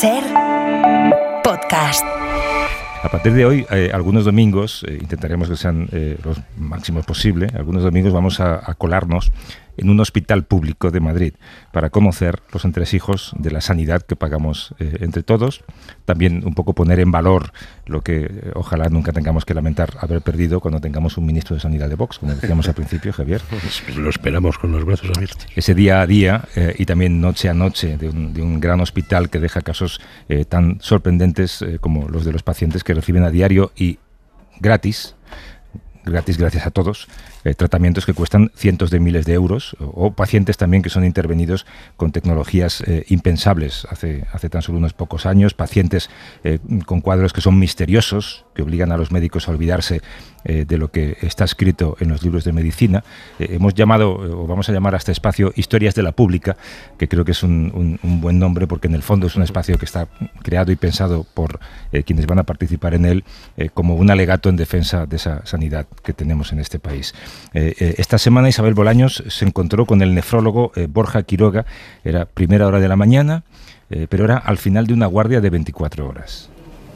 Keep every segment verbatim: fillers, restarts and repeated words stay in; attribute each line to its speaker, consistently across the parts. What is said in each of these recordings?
Speaker 1: Ser podcast.
Speaker 2: A partir de hoy, eh, algunos domingos, eh, intentaremos que sean eh, los máximos posible, algunos domingos vamos a, a colarnos en un hospital público de Madrid para conocer los entresijos de la sanidad que pagamos eh, entre todos. También un poco poner en valor lo que eh, ojalá nunca tengamos que lamentar haber perdido cuando tengamos un ministro de Sanidad de Vox, como decíamos al principio, Javier.
Speaker 3: Pues lo esperamos con los brazos abiertos.
Speaker 2: Ese día a día eh, y también noche a noche de un, de un gran hospital que deja casos eh, tan sorprendentes eh, como los de los pacientes que reciben a diario y gratis, gratis gracias a todos, eh, tratamientos que cuestan cientos de miles de euros, o, o pacientes también que son intervenidos con tecnologías eh, impensables hace, hace tan solo unos pocos años, pacientes eh, con cuadros que son misteriosos, que obligan a los médicos a olvidarse eh, de lo que está escrito en los libros de medicina. Eh, hemos llamado, o vamos a llamar a este espacio, Historias de la Pública, que creo que es un, un, un buen nombre, porque en el fondo es un espacio que está creado y pensado por eh, quienes van a participar en él eh, como un alegato en defensa de esa sanidad que tenemos en este país. Eh, eh, esta semana Isabel Bolaños se encontró con el nefrólogo eh, Borja Quiroga. Era primera hora de la mañana, eh, pero era al final de una guardia de veinticuatro horas.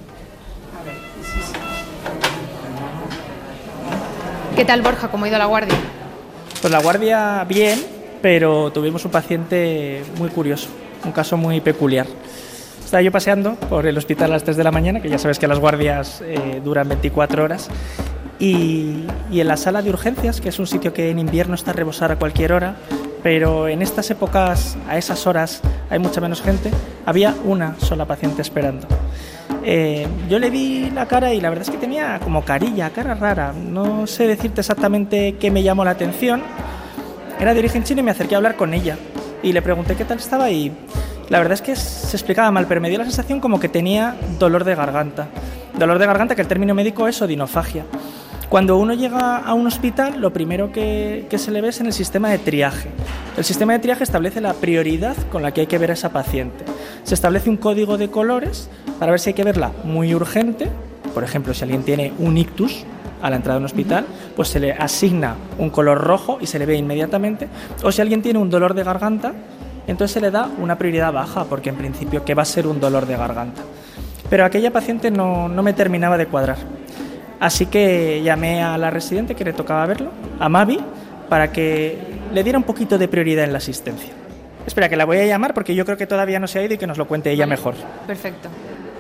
Speaker 4: ¿Qué tal, Borja? ¿Cómo ha ido la guardia?
Speaker 5: Pues la guardia bien, pero tuvimos un paciente muy curioso, un caso muy peculiar. Estaba yo paseando por el hospital a las tres de la mañana, que ya sabes que las guardias eh, duran veinticuatro horas, y, y en la sala de urgencias, que es un sitio que en invierno está a rebosar a cualquier hora, pero en estas épocas, a esas horas, hay mucha menos gente, había una sola paciente esperando. Eh, yo le vi la cara y la verdad es que tenía como carilla, cara rara. No sé decirte exactamente qué me llamó la atención. Era de origen chino y me acerqué a hablar con ella. Y le pregunté qué tal estaba y la verdad es que se explicaba mal, pero me dio la sensación como que tenía dolor de garganta. Dolor de garganta, que el término médico es odinofagia. Cuando uno llega a un hospital, lo primero que, que se le ve es en el sistema de triaje. El sistema de triaje establece la prioridad con la que hay que ver a esa paciente. Se establece un código de colores para ver si hay que verla muy urgente. Por ejemplo, si alguien tiene un ictus a la entrada de un hospital, pues se le asigna un color rojo y se le ve inmediatamente. O si alguien tiene un dolor de garganta, entonces se le da una prioridad baja, porque en principio que va a ser un dolor de garganta. Pero aquella paciente no, no me terminaba de cuadrar. Así que llamé a la residente que le tocaba verlo, a Mavi, para que le diera un poquito de prioridad en la asistencia. Espera, que la voy a llamar porque yo creo que todavía no se ha ido y que nos lo cuente ella
Speaker 4: Vale.
Speaker 5: mejor.
Speaker 4: Perfecto.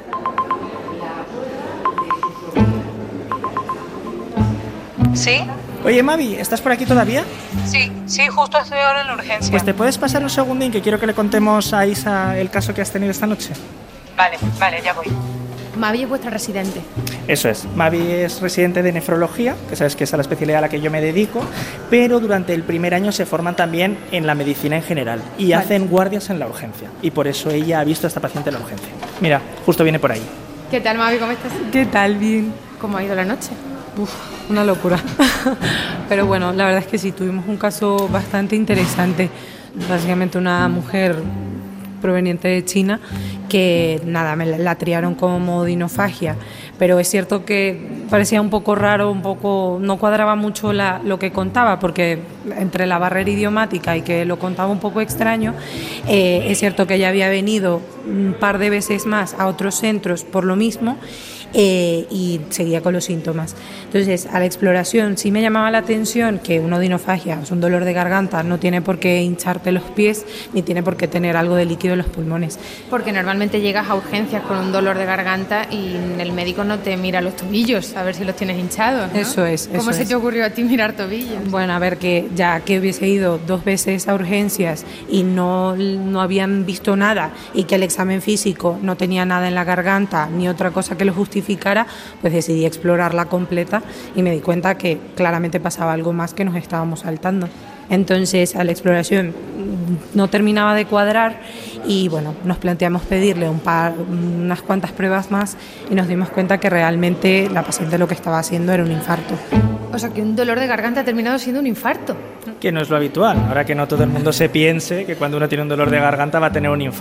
Speaker 6: ¿Sí?
Speaker 5: Oye, Mavi, ¿estás por aquí todavía?
Speaker 6: Sí, sí, justo estoy ahora en la urgencia.
Speaker 5: Pues te puedes pasar un segundín que quiero que le contemos a Isa el caso que has tenido esta noche.
Speaker 6: Vale, vale, ya voy.
Speaker 4: Mavi es vuestra residente.
Speaker 5: Eso es, Mavi es residente de nefrología, que sabes que es a la especialidad a la que yo me dedico, pero durante el primer año se forman también en la medicina en general y vale. hacen guardias en la urgencia, y por eso ella ha visto a esta paciente en la urgencia. Mira, justo viene por ahí.
Speaker 4: ¿Qué tal, Mavi? ¿Cómo estás?
Speaker 7: ¿Qué tal? Bien.
Speaker 4: ¿Cómo ha ido la noche?
Speaker 7: Uf, una locura. Pero bueno, la verdad es que sí, tuvimos un caso bastante interesante. Básicamente una mujer proveniente de China que nada, me la, la triaron como odinofagia, pero es cierto que parecía un poco raro, un poco no cuadraba mucho la, lo que contaba, porque entre la barrera idiomática y que lo contaba un poco extraño, eh, es cierto que ella había venido un par de veces más a otros centros por lo mismo, eh, y seguía con los síntomas. Entonces, a la exploración sí me llamaba la atención que una odinofagia, es un dolor de garganta, no tiene por qué hincharte los pies ni tiene por qué tener algo de líquido en los pulmones.
Speaker 4: Porque normalmente llegas a urgencias con un dolor de garganta y el médico no te mira los tobillos a ver si los tienes hinchados, ¿no?
Speaker 7: Eso es.
Speaker 4: ¿Cómo
Speaker 7: eso
Speaker 4: se
Speaker 7: es.
Speaker 4: te ocurrió a ti mirar tobillos?
Speaker 7: Bueno, a ver, que ya que hubiese ido dos veces a urgencias y no, no habían visto nada y que el examen físico no tenía nada en la garganta ni otra cosa que lo justificara, pues decidí explorarla completa y me di cuenta que claramente pasaba algo más que nos estábamos saltando. Entonces, a la exploración no terminaba de cuadrar y bueno, nos planteamos pedirle un par, unas cuantas pruebas más y nos dimos cuenta que realmente la paciente lo que estaba haciendo era un infarto.
Speaker 4: O sea, que un dolor de garganta ha terminado siendo un infarto.
Speaker 5: Que no es lo habitual, ahora que no todo el mundo se piense que cuando uno tiene un dolor de garganta va a tener un infarto.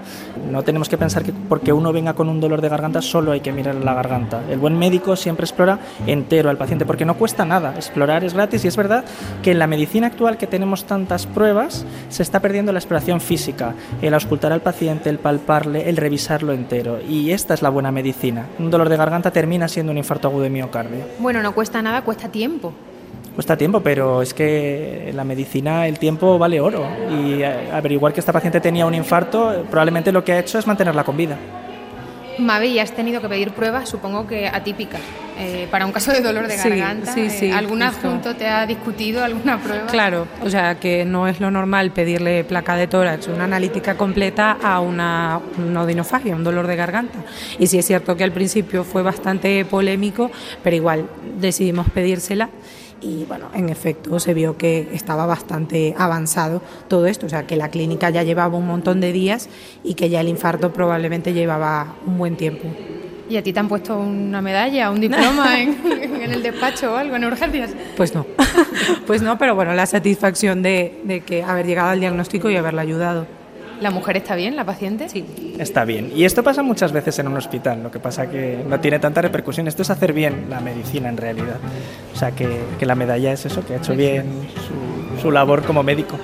Speaker 5: No tenemos que pensar que porque uno venga con un dolor de garganta solo hay que mirar la garganta. El buen médico siempre explora entero al paciente porque no cuesta nada. Explorar es gratis y es verdad que en la medicina actual que tenemos tantas pruebas se está perdiendo la exploración física, el auscultar al paciente, el palparle, el revisarlo entero. Y esta es la buena medicina. Un dolor de garganta termina siendo un infarto agudo de miocardio.
Speaker 4: Bueno, no cuesta nada, cuesta tiempo.
Speaker 5: Cuesta tiempo, pero es que en la medicina el tiempo vale oro y averiguar que esta paciente tenía un infarto probablemente lo que ha hecho es mantenerla con vida.
Speaker 4: Mavi, ¿y has tenido que pedir pruebas, supongo que atípicas, eh, para un caso de dolor de
Speaker 7: Sí,
Speaker 4: garganta?
Speaker 7: sí, sí,
Speaker 4: eh, ¿Algún
Speaker 7: justo.
Speaker 4: adjunto te ha discutido alguna prueba?
Speaker 7: Claro, o sea que no es lo normal pedirle placa de tórax, una analítica completa a una, una odinofagia, un dolor de garganta. Y sí es cierto que al principio fue bastante polémico, pero igual decidimos pedírsela. Y bueno, en efecto se vio que estaba bastante avanzado todo esto, o sea que la clínica ya llevaba un montón de días y que ya el infarto probablemente llevaba un buen tiempo.
Speaker 4: ¿Y a ti te han puesto una medalla, un diploma en, en el despacho o algo, en urgencias?
Speaker 7: Pues no, pues no, pero bueno, la satisfacción de, de que haber llegado al diagnóstico y haberla ayudado.
Speaker 4: ¿La mujer está bien, la paciente?
Speaker 7: Sí.
Speaker 5: Está bien. Y esto pasa muchas veces en un hospital, lo que pasa que no tiene tanta repercusión. Esto es hacer bien la medicina en realidad. O sea, que, que la medalla es eso, que ha hecho bien su, su labor como médico.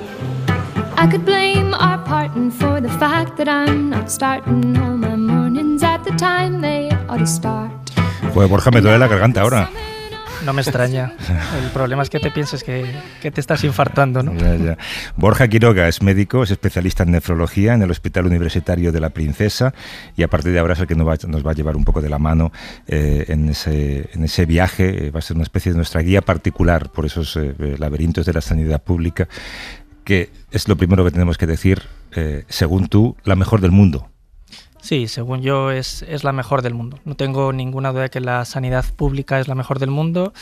Speaker 8: I could blame our parting for the fact that I'm not starting all my mornings at the time they ought to start.
Speaker 2: Pues Borja, me duele la garganta ahora.
Speaker 5: No me extraña. El problema es que te pienses que, que te estás infartando, ¿no?
Speaker 2: Ya, ya. Borja Quiroga es médico, es especialista en nefrología en el Hospital Universitario de la Princesa y a partir de ahora es el que nos va, nos va a llevar un poco de la mano eh, en, ese, en ese viaje. Va a ser una especie de nuestra guía particular por esos eh, laberintos de la sanidad pública, que es lo primero que tenemos que decir, eh, según tú, la mejor del mundo.
Speaker 9: Sí, según yo es, es la mejor del mundo. No tengo ninguna duda de que la sanidad pública es la mejor del mundo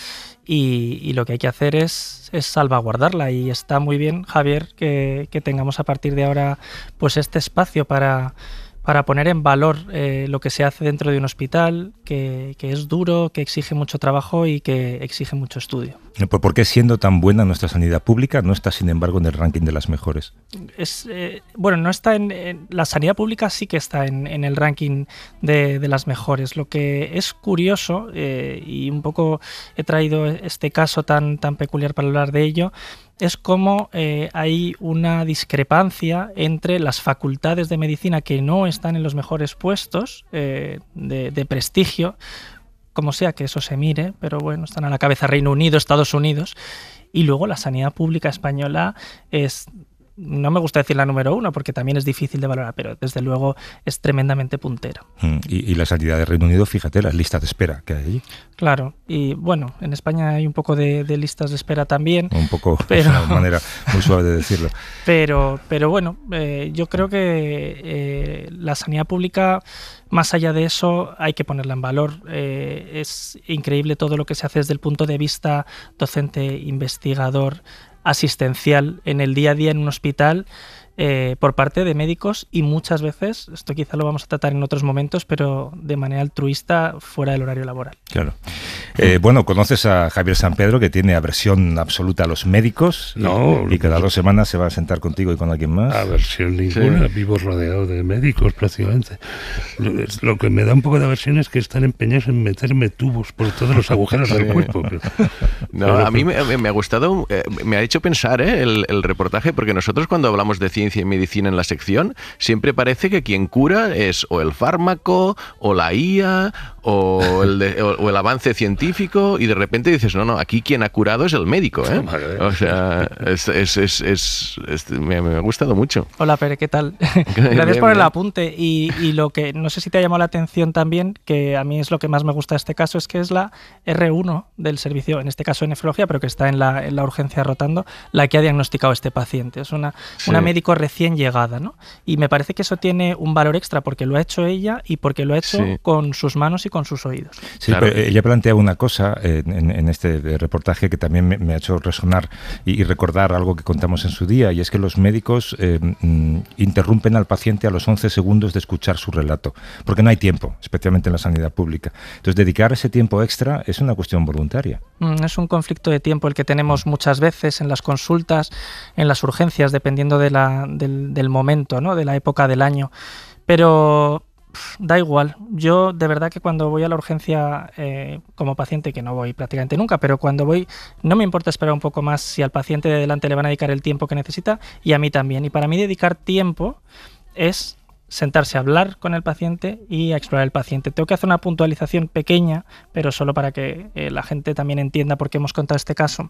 Speaker 9: y, y lo que hay que hacer es, es salvaguardarla. Y está muy bien, Javier, que, que tengamos a partir de ahora pues este espacio para, para poner en valor eh, lo que se hace dentro de un hospital, que, que es duro, que exige mucho trabajo y que exige mucho estudio.
Speaker 2: Pues ¿por qué siendo tan buena nuestra sanidad pública no está, sin embargo, en el ranking de las mejores?
Speaker 9: Es, eh, bueno, no está en, en... La sanidad pública sí que está en, en el ranking de, de las mejores. Lo que es curioso, eh, y un poco he traído este caso tan, tan peculiar para hablar de ello, es cómo eh, hay una discrepancia entre las facultades de medicina que no están en los mejores puestos eh, de, de prestigio, como sea que eso se mire, pero bueno, están a la cabeza Reino Unido, Estados Unidos, y luego la sanidad pública española es, no me gusta decir la número uno porque también es difícil de valorar, pero desde luego es tremendamente puntera.
Speaker 2: Y, y la sanidad de Reino Unido, fíjate, las listas de espera que hay allí.
Speaker 9: Claro, y bueno, en España hay un poco de, de listas de espera también.
Speaker 2: Un poco,
Speaker 9: pero,
Speaker 2: es una manera muy suave de decirlo.
Speaker 9: Pero, pero bueno, eh, yo creo que eh, la sanidad pública, más allá de eso, hay que ponerla en valor. Eh, es increíble todo lo que se hace desde el punto de vista docente, investigador, asistencial, en el día a día en un hospital, eh, por parte de médicos y muchas veces, esto quizá lo vamos a tratar en otros momentos, pero de manera altruista fuera del horario laboral.
Speaker 2: Claro. Eh, bueno, conoces a Javier San Pedro, que tiene aversión absoluta a los médicos.
Speaker 3: No.
Speaker 2: Y, y cada dos semanas se va a sentar contigo y con alguien más.
Speaker 3: Aversión ninguna, sí. Vivo rodeado de médicos prácticamente. Lo, lo que me da un poco de aversión es que están empeñados en meterme tubos por todos los agujeros del cuerpo. Pero,
Speaker 10: no,
Speaker 3: pero,
Speaker 10: a mí me, me ha gustado, eh, me ha hecho pensar eh, el, el reportaje, porque nosotros cuando hablamos de ciencia y medicina en la sección, siempre parece que quien cura es o el fármaco, o la I A, o el, de, o, o el avance científico, y de repente dices, no, no, aquí quien ha curado es el médico, ¿eh? O sea, es, es, es, es, es me, me ha gustado mucho.
Speaker 9: Hola, Pere, ¿qué tal? Gracias por el apunte. Y, y lo que no sé si te ha llamado la atención también, que a mí es lo que más me gusta de este caso, es que es la erre uno del servicio, en este caso de nefrología, pero que está en la, en la urgencia rotando, la que ha diagnosticado este paciente. Es una, sí. una médico recién llegada, ¿no? Y me parece que eso tiene un valor extra porque lo ha hecho ella y porque lo ha hecho sí. con sus manos y con sus oídos.
Speaker 2: Sí, claro. Pero ella plantea una cosa eh, en, en este reportaje que también me, me ha hecho resonar y, y recordar algo que contamos en su día, y es que los médicos eh, mm, interrumpen al paciente a los once segundos de escuchar su relato, porque no hay tiempo, especialmente en la sanidad pública. Entonces, dedicar ese tiempo extra es una cuestión voluntaria.
Speaker 9: Mm, es un conflicto de tiempo el que tenemos muchas veces en las consultas, en las urgencias, dependiendo de la, del, del momento, ¿no? De la época del año. Pero pff, da igual. Yo de verdad que cuando voy a la urgencia eh, como paciente, que no voy prácticamente nunca, pero cuando voy no me importa esperar un poco más si al paciente de delante le van a dedicar el tiempo que necesita y a mí también. Y para mí dedicar tiempo es sentarse a hablar con el paciente y a explorar el paciente. Tengo que hacer una puntualización pequeña, pero solo para que eh, la gente también entienda por qué hemos contado este caso.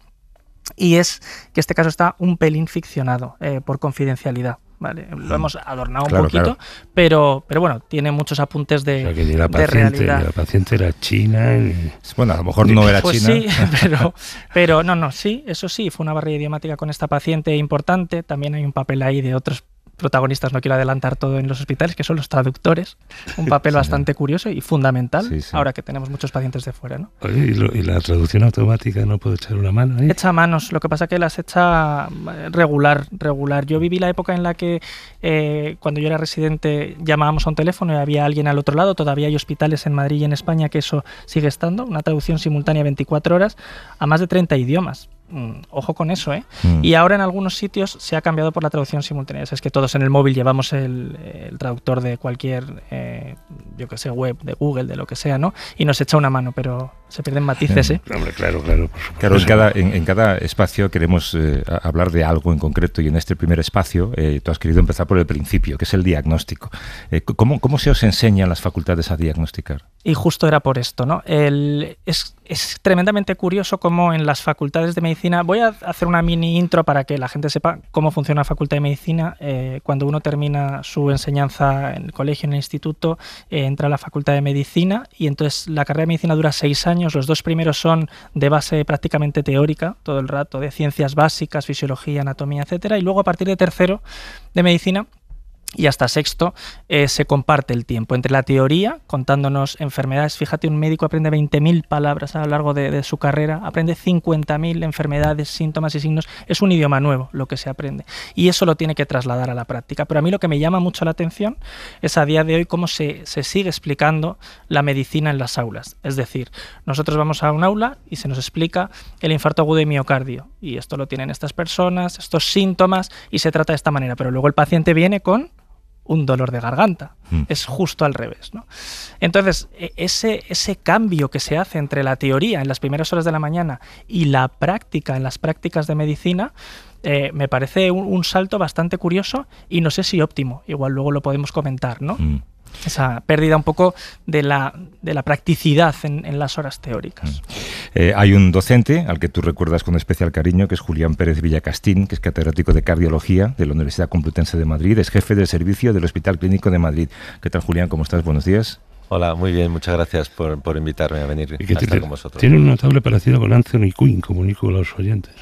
Speaker 9: Y es que este caso está un pelín ficcionado eh, por confidencialidad. Vale, lo hemos adornado
Speaker 2: claro,
Speaker 9: un poquito,
Speaker 2: claro.
Speaker 9: pero, pero bueno, tiene muchos apuntes de,
Speaker 3: o sea, que ni la
Speaker 9: de
Speaker 3: paciente,
Speaker 9: realidad.
Speaker 3: ni la paciente era china. Ni...
Speaker 2: Bueno, a lo mejor no era
Speaker 9: pues
Speaker 2: china.
Speaker 9: Sí, pero, pero no, no, sí, eso sí, fue una barrera idiomática con esta paciente importante. También hay un papel ahí de otros protagonistas, no quiero adelantar todo en los hospitales, que son los traductores, un papel sí, bastante curioso y fundamental, sí, sí. ahora que tenemos muchos pacientes de fuera, ¿no?
Speaker 3: Oye, ¿y, lo, y la traducción automática no puede echar una mano ahí?
Speaker 9: Echa manos, lo que pasa que las echa regular, regular. Yo viví la época en la que eh, cuando yo era residente llamábamos a un teléfono y había alguien al otro lado. Todavía hay hospitales en Madrid y en España que eso sigue estando, una traducción simultánea veinticuatro horas a más de treinta idiomas. Mm, ojo con eso, ¿eh? Mm. Y ahora en algunos sitios se ha cambiado por la traducción simultánea. Es que todos en el móvil llevamos el, el traductor de cualquier, eh, yo que sé, web, de Google, de lo que sea, ¿no? Y nos echa una mano, pero se pierden matices, ¿eh?
Speaker 3: Hombre, claro, claro.
Speaker 2: Claro, en cada, en, en cada espacio queremos eh, hablar de algo en concreto y en este primer espacio eh, tú has querido empezar por el principio, que es el diagnóstico. Eh, ¿cómo, ¿Cómo se os enseñan las facultades a diagnosticar?
Speaker 9: Y justo era por esto, ¿no? El, es, es tremendamente curioso cómo en las facultades de medicina, voy a hacer una mini intro para que la gente sepa cómo funciona la facultad de medicina. Eh, cuando uno termina su enseñanza en el colegio, en el instituto, eh, entra a la facultad de medicina y entonces la carrera de medicina dura seis años. Los dos primeros son de base prácticamente teórica, todo el rato, de ciencias básicas, fisiología, anatomía, etcétera. Y luego a partir de tercero de medicina y hasta sexto eh, se comparte el tiempo entre la teoría, contándonos enfermedades. Fíjate, un médico aprende veinte mil palabras a lo largo de, de su carrera, aprende cincuenta mil enfermedades, síntomas y signos. Es un idioma nuevo lo que se aprende y eso lo tiene que trasladar a la práctica. Pero a mí lo que me llama mucho la atención es a día de hoy cómo se, se sigue explicando la medicina en las aulas. Es decir, nosotros vamos a un aula y se nos explica el infarto agudo de miocardio y esto lo tienen estas personas, estos síntomas y se trata de esta manera, pero luego el paciente viene con un dolor de garganta. Mm. Es justo al revés, ¿no? Entonces, ese, ese cambio que se hace entre la teoría en las primeras horas de la mañana y la práctica en las prácticas de medicina eh, me parece un, un salto bastante curioso y no sé si óptimo. Igual luego lo podemos comentar, ¿no? Mm. Esa pérdida un poco de la, de la practicidad en, en las horas teóricas.
Speaker 2: Eh, hay un docente al que tú recuerdas con especial cariño, que es Julián Pérez Villacastín, que es catedrático de cardiología de la Universidad Complutense de Madrid, es jefe del servicio del Hospital Clínico de Madrid. ¿Qué tal, Julián? ¿Cómo estás? Buenos días.
Speaker 11: Hola, muy bien, muchas gracias por, por invitarme a venir a estar con vosotros.
Speaker 3: Tiene un notable parecido con Anthony Quinn, comunico a los oyentes.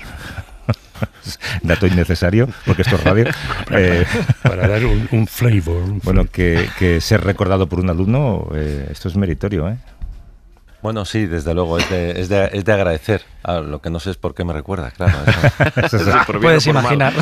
Speaker 2: Dato innecesario, porque esto es radio.
Speaker 3: eh, para dar un, un flavor. Un
Speaker 2: bueno, que, que ser recordado por un alumno, eh, esto es meritorio, ¿eh?
Speaker 11: Bueno, sí, desde luego, es de, es de, es de agradecer. Ah, lo que no sé es por qué me recuerda, claro. Eso,
Speaker 9: eso es puedes imaginar.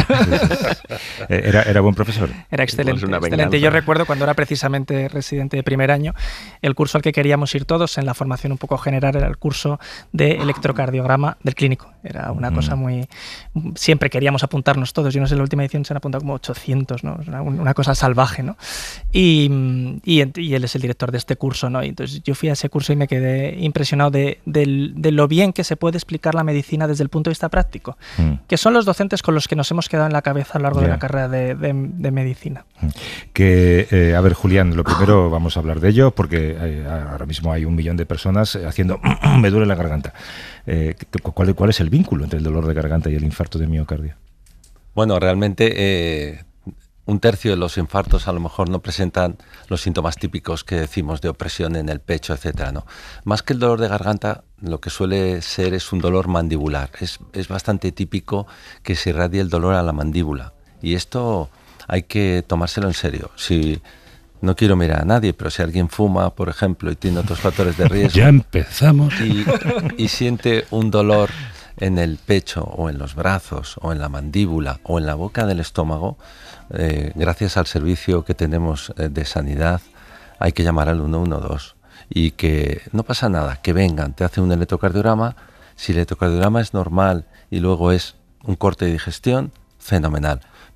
Speaker 2: ¿Era, ¿Era buen profesor?
Speaker 9: Era excelente. excelente. Yo recuerdo cuando era precisamente residente de primer año, el curso al que queríamos ir todos en la formación un poco general era el curso de electrocardiograma del clínico. Era una mm. cosa muy... Siempre queríamos apuntarnos todos. Yo no sé, en la última edición se han apuntado como ochocientos, ¿no? Una, una cosa salvaje, ¿no? Y, y, y él es el director de este curso, ¿no? Y entonces yo fui a ese curso y me quedé impresionado de, de, de lo bien que se puede explicar la medicina desde el punto de vista práctico, mm. que son los docentes con los que nos hemos quedado en la cabeza a lo largo yeah. de la carrera de, de, de medicina.
Speaker 2: Que, eh, a ver, Julián, lo primero vamos a hablar de ello, porque eh, ahora mismo hay un millón de personas haciendo me duele la garganta. Eh, ¿cuál, ¿Cuál es el vínculo entre el dolor de garganta y el infarto de miocardio?
Speaker 11: Bueno, realmente... Eh... Un tercio de los infartos a lo mejor no presentan los síntomas típicos que decimos de opresión en el pecho, etcétera, ¿no? Más que el dolor de garganta, lo que suele ser es un dolor mandibular. Es, es bastante típico que se irradie el dolor a la mandíbula. Y esto hay que tomárselo en serio. Si no quiero mirar a nadie, pero si alguien fuma, por ejemplo, y tiene otros factores de riesgo...
Speaker 3: Ya empezamos.
Speaker 11: Y, y siente un dolor en el pecho o en los brazos o en la mandíbula o en la boca del estómago... Eh, gracias al servicio que tenemos eh, de sanidad hay que llamar al uno uno dos y que no pasa nada, que vengan, te hacen un electrocardiograma, si el electrocardiograma es normal y luego es un corte de digestión, fenomenal,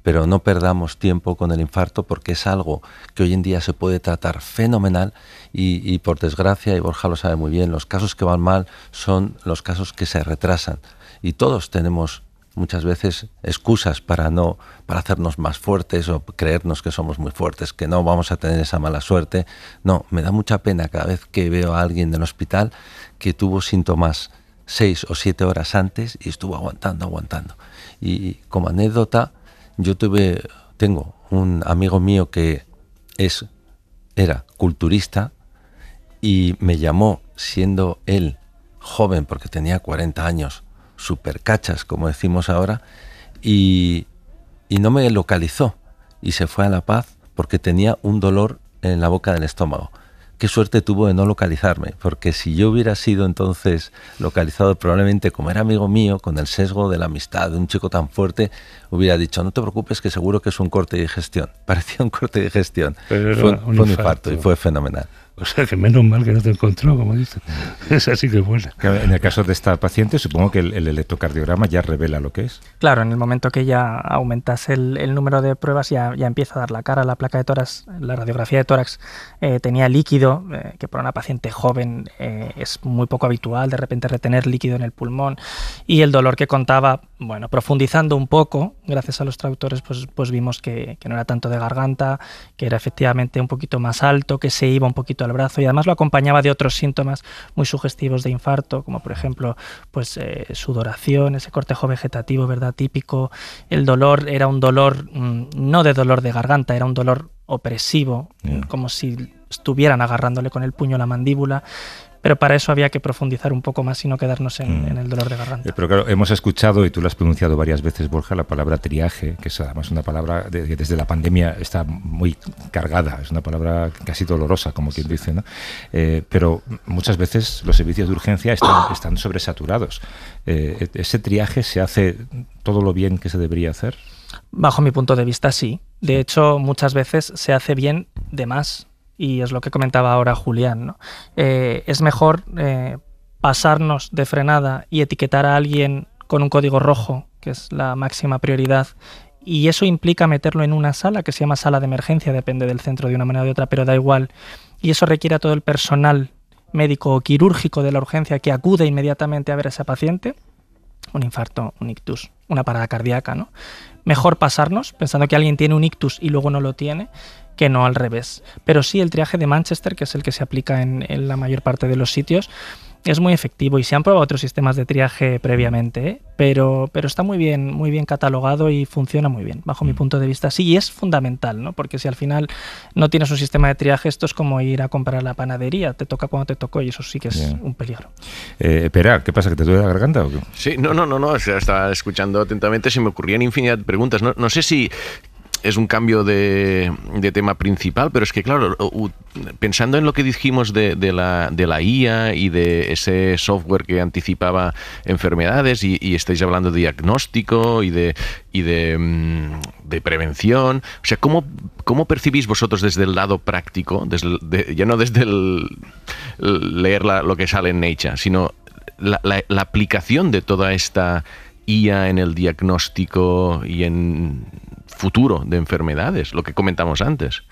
Speaker 11: pero no perdamos tiempo con el infarto porque es algo que hoy en día se puede tratar fenomenal y, y por desgracia, y Borja lo sabe muy bien, los casos que van mal son los casos que se retrasan y todos tenemos muchas veces excusas para no para hacernos más fuertes o creernos que somos muy fuertes, que no vamos a tener esa mala suerte. No, me da mucha pena cada vez que veo a alguien del hospital que tuvo síntomas seis o siete horas antes y estuvo aguantando, aguantando. Y como anécdota, yo tuve, tengo un amigo mío que es, era culturista y me llamó siendo él joven, porque tenía cuarenta años, super cachas, como decimos ahora, y, y no me localizó y se fue a La Paz porque tenía un dolor en la boca del estómago. Qué suerte tuvo de no localizarme, porque si yo hubiera sido entonces localizado, probablemente como era amigo mío, con el sesgo de la amistad de un chico tan fuerte, hubiera dicho, no te preocupes que seguro que es un corte de digestión. Parecía un corte de digestión.
Speaker 3: Pero
Speaker 11: fue,
Speaker 3: un,
Speaker 11: fue un infarto. infarto y fue fenomenal.
Speaker 3: O sea, que menos mal que no te encontró, como dicen. Es así que buena.
Speaker 2: En el caso de esta paciente, supongo que el, el electrocardiograma ya revela lo que es.
Speaker 9: Claro, en el momento que ya aumentas el, el número de pruebas, ya, ya empieza a dar la cara. La placa de tórax, la radiografía de tórax eh, tenía líquido, eh, que para una paciente joven eh, es muy poco habitual, de repente retener líquido en el pulmón. Y el dolor que contaba, bueno, profundizando un poco, gracias a los traductores, pues, pues vimos que, que no era tanto de garganta, que era efectivamente un poquito más alto, que se iba un poquito al brazo y además lo acompañaba de otros síntomas muy sugestivos de infarto, como por ejemplo pues eh, sudoración, ese cortejo vegetativo, ¿verdad? Típico. El dolor era un dolor, mmm, no de dolor de garganta, era un dolor opresivo, yeah. como si estuvieran agarrándole con el puño la mandíbula. Pero para eso había que profundizar un poco más y no quedarnos en, mm. en el dolor de garganta.
Speaker 2: Pero claro, hemos escuchado, y tú lo has pronunciado varias veces, Borja, la palabra triaje, que es además una palabra de, que desde la pandemia está muy cargada, es una palabra casi dolorosa, como quien dice, ¿no? Eh, pero muchas veces los servicios de urgencia están, están sobresaturados. Eh, ¿Ese triaje se hace todo lo bien que se debería hacer?
Speaker 9: Bajo mi punto de vista, sí. De hecho, muchas veces se hace bien de más. Y es lo que comentaba ahora Julián, ¿no? Eh, es mejor eh, pasarnos de frenada y etiquetar a alguien con un código rojo, que es la máxima prioridad, y eso implica meterlo en una sala que se llama sala de emergencia, depende del centro de una manera o de otra, pero da igual, y eso requiere a todo el personal médico o quirúrgico de la urgencia que acude inmediatamente a ver a ese paciente, un infarto, un ictus, una parada cardíaca, ¿no? Mejor pasarnos pensando que alguien tiene un ictus y luego no lo tiene, que no al revés. Pero sí, el triaje de Manchester, que es el que se aplica en, en la mayor parte de los sitios, es muy efectivo y se han probado otros sistemas de triaje previamente, ¿eh? pero, pero está muy bien, muy bien catalogado y funciona muy bien, bajo mi punto de vista. Sí, y es fundamental, ¿no? Porque si al final no tienes un sistema de triaje, esto es como ir a comprar a la panadería, te toca cuando te tocó y eso sí que es yeah. un peligro.
Speaker 2: Eh, Pera, ¿qué pasa? ¿Que te duele la garganta o qué?
Speaker 10: Sí, no, no, no, no, o sea, estaba escuchando atentamente, se me ocurrían infinidad de preguntas. No, no sé si es un cambio de, de tema principal, pero es que, claro, pensando en lo que dijimos de, de, la, de la I A y de ese software que anticipaba enfermedades, y, y estáis hablando de diagnóstico y de, y de, de prevención, o sea, ¿cómo, cómo percibís vosotros desde el lado práctico, desde, de, ya no desde el, el leer la, lo que sale en Nature, sino la, la, la aplicación de toda esta I A en el diagnóstico y en futuro de enfermedades, lo que comentamos antes?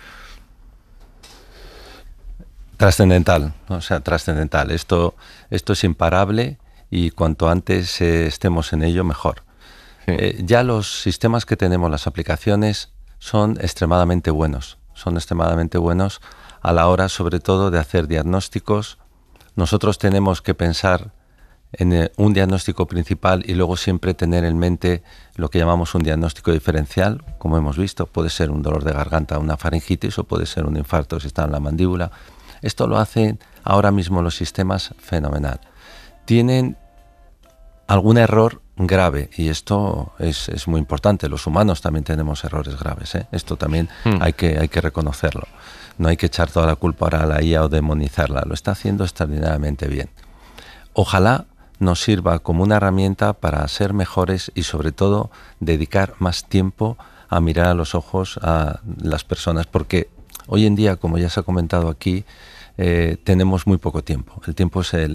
Speaker 11: Trascendental, o sea, trascendental. Esto, esto es imparable y cuanto antes eh, estemos en ello, mejor. Sí. Eh, ya los sistemas que tenemos, las aplicaciones, son extremadamente buenos. Son extremadamente buenos a la hora, sobre todo, de hacer diagnósticos. Nosotros tenemos que pensar en un diagnóstico principal y luego siempre tener en mente lo que llamamos un diagnóstico diferencial, como hemos visto, puede ser un dolor de garganta, una faringitis, o puede ser un infarto si está en la mandíbula. Esto lo hacen ahora mismo los sistemas fenomenal. Tienen algún error grave y esto es, es muy importante. Los humanos también tenemos errores graves, ¿eh? Esto también mm. hay que, hay que reconocerlo. No hay que echar toda la culpa ahora a la I A o demonizarla. Lo está haciendo extraordinariamente bien. Ojalá nos sirva como una herramienta para ser mejores y sobre todo dedicar más tiempo a mirar a los ojos a las personas, porque hoy en día, como ya se ha comentado aquí, eh, tenemos muy poco tiempo. El tiempo es el,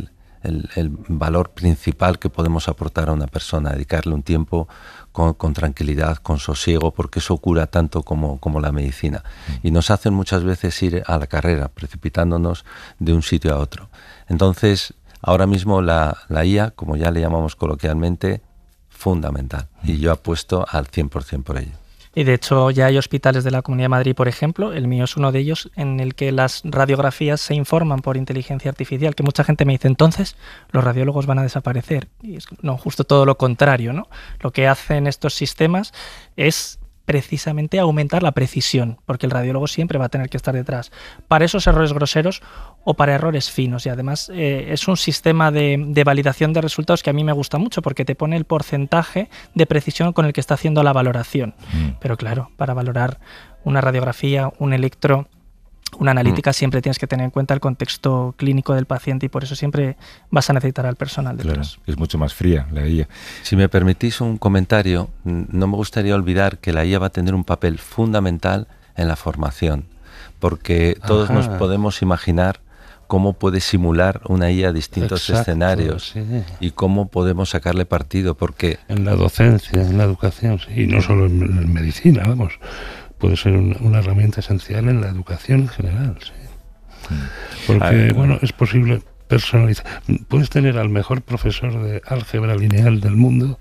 Speaker 11: el, el valor principal que podemos aportar a una persona, dedicarle un tiempo con, con tranquilidad, con sosiego, porque eso cura tanto como, como la medicina. Y nos hacen muchas veces ir a la carrera, precipitándonos de un sitio a otro. Entonces, ahora mismo la, la I A, como ya le llamamos coloquialmente, fundamental. Y yo apuesto al cien por ciento por ello.
Speaker 9: Y de hecho ya hay hospitales de la Comunidad de Madrid, por ejemplo, el mío es uno de ellos, en el que las radiografías se informan por inteligencia artificial, que mucha gente me dice, entonces los radiólogos van a desaparecer. Y es, no, justo todo lo contrario, ¿no? Lo que hacen estos sistemas es precisamente aumentar la precisión, porque el radiólogo siempre va a tener que estar detrás, para esos errores groseros o para errores finos. Y además eh, es un sistema de, de validación de resultados que a mí me gusta mucho, porque te pone el porcentaje de precisión con el que está haciendo la valoración. Mm. Pero claro, para valorar una radiografía, un electro, una analítica, mm. siempre tienes que tener en cuenta el contexto clínico del paciente, y por eso siempre vas a necesitar al personal detrás.
Speaker 2: Claro, es mucho más fría la I A.
Speaker 11: Si me permitís un comentario, no me gustaría olvidar que la I A va a tener un papel fundamental en la formación, porque todos Ajá. nos podemos imaginar cómo puede simular una I A distintos Exacto, escenarios sí. y cómo podemos sacarle partido, porque...
Speaker 3: En la docencia, en la educación, sí, y no solo en, en medicina, vamos... puede ser una, una herramienta esencial en la educación en general, sí. Porque, ver, bueno, es posible personalizar. Puedes tener al mejor profesor de álgebra lineal del mundo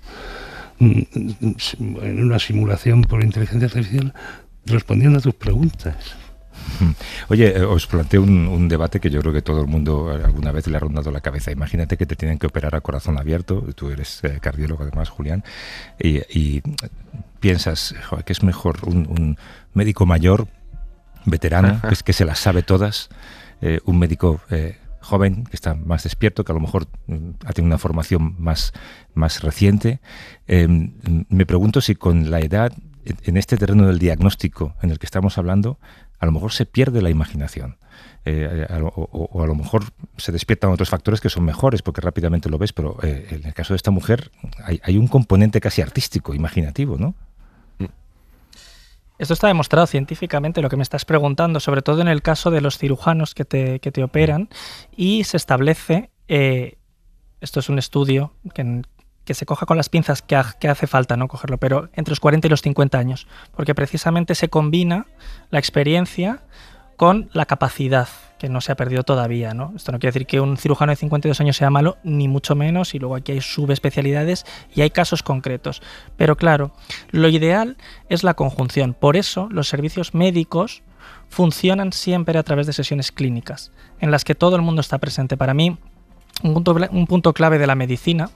Speaker 3: en una simulación por inteligencia artificial respondiendo a tus preguntas.
Speaker 2: Oye, os planteo un, un debate que yo creo que todo el mundo alguna vez le ha rondado la cabeza. Imagínate que te tienen que operar a corazón abierto, tú eres eh, cardiólogo además, Julián, y, y piensas, joder, que es mejor un, un médico mayor, veterano, que, es, que se las sabe todas, eh, un médico eh, joven, que está más despierto, que a lo mejor mm, ha tenido una formación más, más reciente. Eh, me pregunto si con la edad, en este terreno del diagnóstico en el que estamos hablando, a lo mejor se pierde la imaginación. Eh, a, o, o a lo mejor se despiertan otros factores que son mejores porque rápidamente lo ves, pero eh, en el caso de esta mujer hay, hay un componente casi artístico, imaginativo, ¿no?
Speaker 9: Esto está demostrado científicamente, lo que me estás preguntando, sobre todo en el caso de los cirujanos que te, que te operan, y se establece, eh, esto es un estudio que, que se coja con las pinzas que, ha, que hace falta no cogerlo, pero entre los cuarenta y los cincuenta años, porque precisamente se combina la experiencia con la capacidad, que no se ha perdido todavía, ¿no? Esto no quiere decir que un cirujano de cincuenta y dos años sea malo, ni mucho menos, y luego aquí hay subespecialidades y hay casos concretos. Pero claro, lo ideal es la conjunción. Por eso los servicios médicos funcionan siempre a través de sesiones clínicas, en las que todo el mundo está presente. Para mí, un punto, un punto clave de la medicina,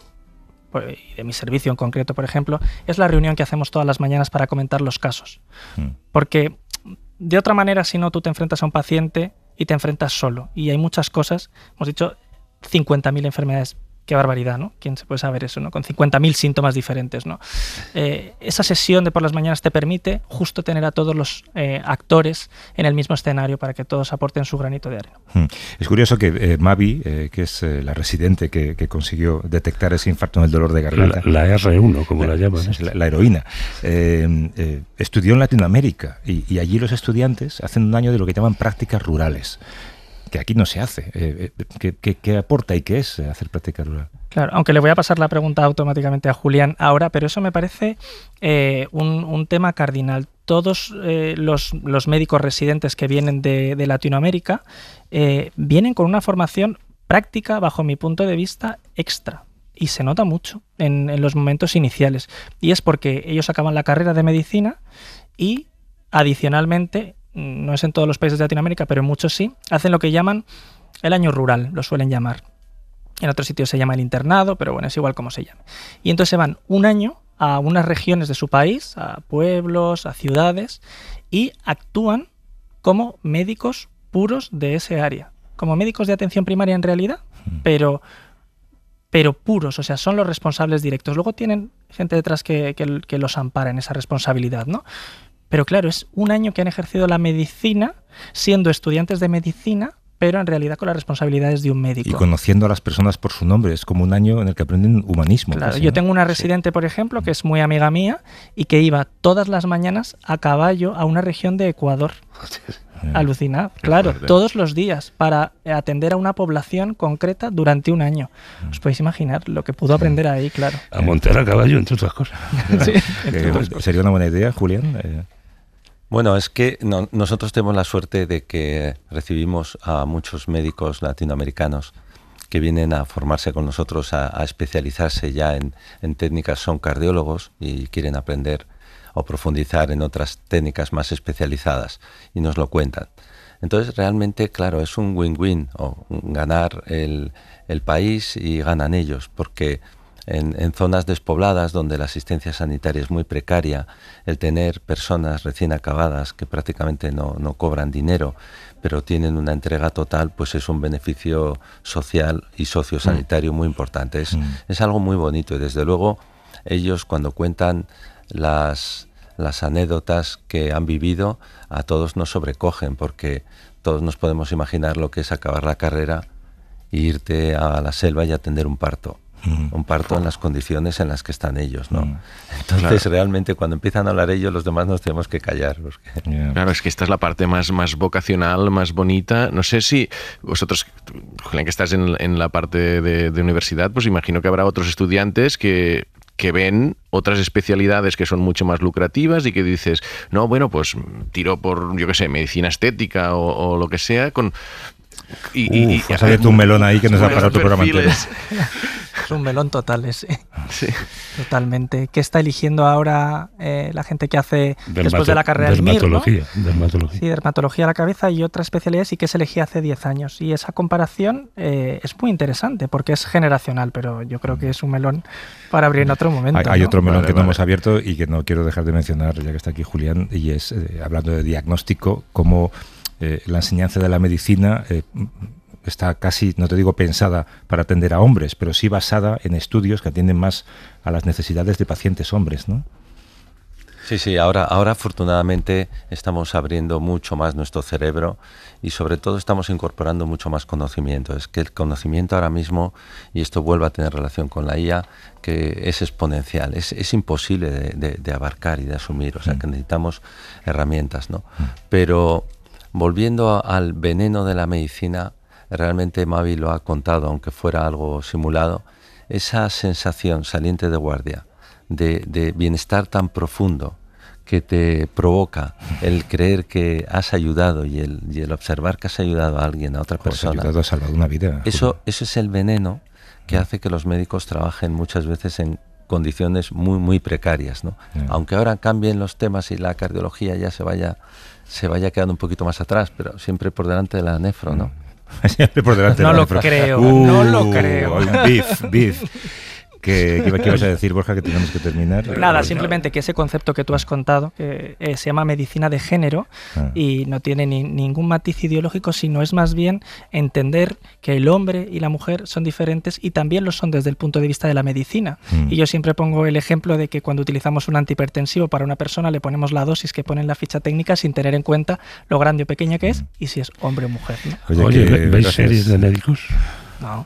Speaker 9: y de mi servicio en concreto, por ejemplo, es la reunión que hacemos todas las mañanas para comentar los casos. Mm. Porque de otra manera, si no, tú te enfrentas a un paciente y te enfrentas solo. Y hay muchas cosas, hemos dicho cincuenta mil enfermedades. Qué barbaridad, ¿no? ¿Quién se puede saber eso, ¿no? Con cincuenta mil síntomas diferentes, ¿no? Eh, esa sesión de por las mañanas te permite justo tener a todos los eh, actores en el mismo escenario para que todos aporten su granito de arena.
Speaker 2: Es curioso que eh, Mavi, eh, que es eh, la residente que, que consiguió detectar ese infarto en el dolor de garganta...
Speaker 3: La, la erre uno, como la, la llaman.
Speaker 2: ¿eh? La, la heroína. Eh, eh, estudió en Latinoamérica y, y allí los estudiantes hacen un año de lo que llaman prácticas rurales, que aquí no se hace. Eh, ¿qué, qué, ¿Qué aporta y qué es hacer práctica rural?
Speaker 9: Claro, aunque le voy a pasar la pregunta automáticamente a Julián ahora, pero eso me parece eh, un, un tema cardinal. Todos eh, los, los médicos residentes que vienen de, de Latinoamérica eh, vienen con una formación práctica, bajo mi punto de vista, extra. Y se nota mucho en, en los momentos iniciales. Y es porque ellos acaban la carrera de medicina y, adicionalmente, no es en todos los países de Latinoamérica, pero en muchos sí, hacen lo que llaman el año rural, lo suelen llamar. En otros sitios se llama el internado, pero bueno, es igual como se llame. Y entonces se van un año a unas regiones de su país, a pueblos, a ciudades, y actúan como médicos puros de ese área. Como médicos de atención primaria en realidad, pero, pero puros, o sea, son los responsables directos. Luego tienen gente detrás que, que, que los ampara en esa responsabilidad, ¿no? Pero claro, es un año que han ejercido la medicina siendo estudiantes de medicina, pero en realidad con las responsabilidades de un médico.
Speaker 2: Y conociendo a las personas por su nombre, es como un año en el que aprenden humanismo.
Speaker 9: Claro,
Speaker 2: casi,
Speaker 9: yo
Speaker 2: ¿no?
Speaker 9: tengo una residente, sí. por ejemplo, que es muy amiga mía y que iba todas las mañanas a caballo a una región de Ecuador. Alucinad, claro, todos los días para atender a una población concreta durante un año. Os podéis imaginar lo que pudo aprender ahí, claro.
Speaker 3: A montar a caballo, entre otras cosas.
Speaker 9: Sí,
Speaker 2: entre otras cosas. ¿Sería una buena idea, Julián? Eh...
Speaker 11: Bueno, es que no, nosotros tenemos la suerte de que recibimos a muchos médicos latinoamericanos que vienen a formarse con nosotros, a, a especializarse ya en, en técnicas, son cardiólogos y quieren aprender o profundizar en otras técnicas más especializadas y nos lo cuentan. Entonces realmente, claro, es un win-win, o ganar el, el país y ganan ellos, porque en, en zonas despobladas donde la asistencia sanitaria es muy precaria, el tener personas recién acabadas que prácticamente no, no cobran dinero, pero tienen una entrega total, pues es un beneficio social y sociosanitario mm. muy importante. Es, mm. es algo muy bonito y desde luego ellos cuando cuentan las, las anécdotas que han vivido, a todos nos sobrecogen, porque todos nos podemos imaginar lo que es acabar la carrera e irte a la selva y atender un parto. Mm. Un parto en las condiciones en las que están ellos, ¿no? Mm. Entonces, claro, realmente cuando empiezan a hablar ellos, los demás nos tenemos que callar. Porque...
Speaker 10: Yeah. Claro, es que esta es la parte más, más vocacional, más bonita. No sé si vosotros, Julián, que estás en, en la parte de, de universidad, pues imagino que habrá otros estudiantes que que ven otras especialidades que son mucho más lucrativas y que dices, no, bueno, pues tiro por, yo qué sé, medicina estética o, o lo que sea, con...
Speaker 2: Y, Uf, y, has abierto un melón ahí que nos da para otro programa entero.
Speaker 9: Es un melón total ese. Sí. Totalmente. ¿Qué está eligiendo ahora eh, la gente que hace Dermato, después de la carrera del M I R, ¿no?
Speaker 3: Dermatología.
Speaker 9: Sí, dermatología a la cabeza y otra especialidad sí que se elegía hace diez años. Y esa comparación eh, es muy interesante porque es generacional, pero yo creo que es un melón para abrir en otro momento.
Speaker 2: Hay, hay
Speaker 9: ¿no?
Speaker 2: otro melón
Speaker 10: vale,
Speaker 2: que
Speaker 10: vale.
Speaker 2: no hemos abierto y que no quiero dejar de mencionar, ya que está aquí Julián, y es, eh, hablando de diagnóstico, cómo eh, la enseñanza de la medicina... Eh, está casi, no te digo pensada para atender a hombres, pero sí basada en estudios que atienden más a las necesidades de pacientes hombres, ¿no?
Speaker 11: Sí, sí, ahora, ahora afortunadamente estamos abriendo mucho más nuestro cerebro y sobre todo estamos incorporando mucho más conocimiento. Es que el conocimiento ahora mismo, y esto vuelve a tener relación con la I A, que es exponencial, es, es imposible de, de, de abarcar y de asumir, o sea que necesitamos herramientas, ¿no? Pero volviendo al veneno de la medicina, realmente Mavi lo ha contado, aunque fuera algo simulado, esa sensación saliente de guardia, de, de bienestar tan profundo que te provoca el creer que has ayudado y el, y el observar que has ayudado a alguien, a otra
Speaker 2: Joder,
Speaker 11: persona.
Speaker 2: Has ayudado a salvar una vida.
Speaker 11: Eso, eso es el veneno que hace que los médicos trabajen muchas veces en condiciones muy, muy precarias, ¿no? Yeah. Aunque ahora cambien los temas y la cardiología ya se vaya, se vaya quedando un poquito más atrás, pero siempre por delante de la nefro, ¿no?
Speaker 2: Siempre por delante
Speaker 9: no
Speaker 2: de la
Speaker 9: lo
Speaker 2: nefro.
Speaker 9: creo,
Speaker 2: uh,
Speaker 9: no lo creo.
Speaker 2: Beef, beef. ¿Qué, qué, ¿Qué vas a decir, Borja, que tenemos que terminar?
Speaker 9: Nada, simplemente que ese concepto que tú has contado, que eh, se llama medicina de género ah. y no tiene ni, ningún matiz ideológico, sino es más bien entender que el hombre y la mujer son diferentes y también lo son desde el punto de vista de la medicina. Mm. Y yo siempre pongo el ejemplo de que cuando utilizamos un antihipertensivo para una persona le ponemos la dosis que pone en la ficha técnica sin tener en cuenta lo grande o pequeña que es y si es hombre o mujer, ¿no?
Speaker 3: Oye, Oye que, ¿veis gracias. series de médicos?
Speaker 9: No.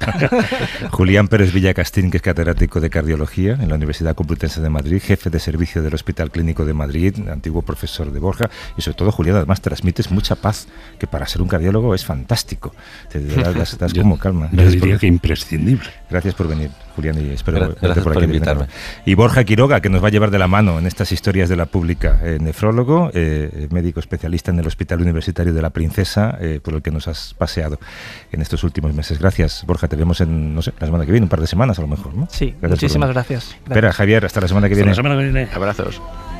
Speaker 2: Julián Pérez Villacastín, que es catedrático de cardiología en la Universidad Complutense de Madrid, jefe de servicio del Hospital Clínico de Madrid, antiguo profesor de Borja, y sobre todo, Julián, además transmites mucha paz, que para ser un cardiólogo es fantástico. Te das, estás
Speaker 3: yo,
Speaker 2: como calma.
Speaker 3: Yo diría por, que imprescindible.
Speaker 2: Gracias por venir, Julián, y espero
Speaker 11: gracias, gracias por,
Speaker 2: por aquí
Speaker 11: invitarme.
Speaker 2: Y Borja Quiroga, que nos va a llevar de la mano en estas historias de la pública, eh, nefrólogo, eh, médico especialista en el Hospital Universitario de la Princesa, eh, por el que nos has paseado en estos últimos meses. Gracias, Borja, te vemos en, no sé, la semana que viene, un par de semanas a lo mejor, ¿no?
Speaker 9: Sí, gracias, muchísimas gracias. gracias.
Speaker 2: Espera, Javier, hasta la semana que viene.
Speaker 3: Hasta la semana que viene.
Speaker 10: Abrazos.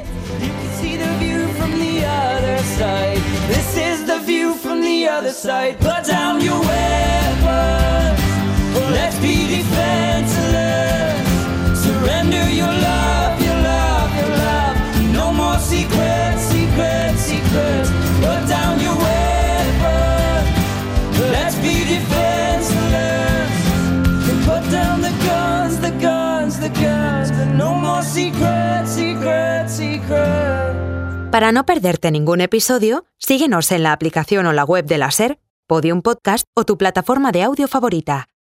Speaker 1: Para no perderte ningún episodio, síguenos en la aplicación o la web de la SER, Podium Podcast o tu plataforma de audio favorita.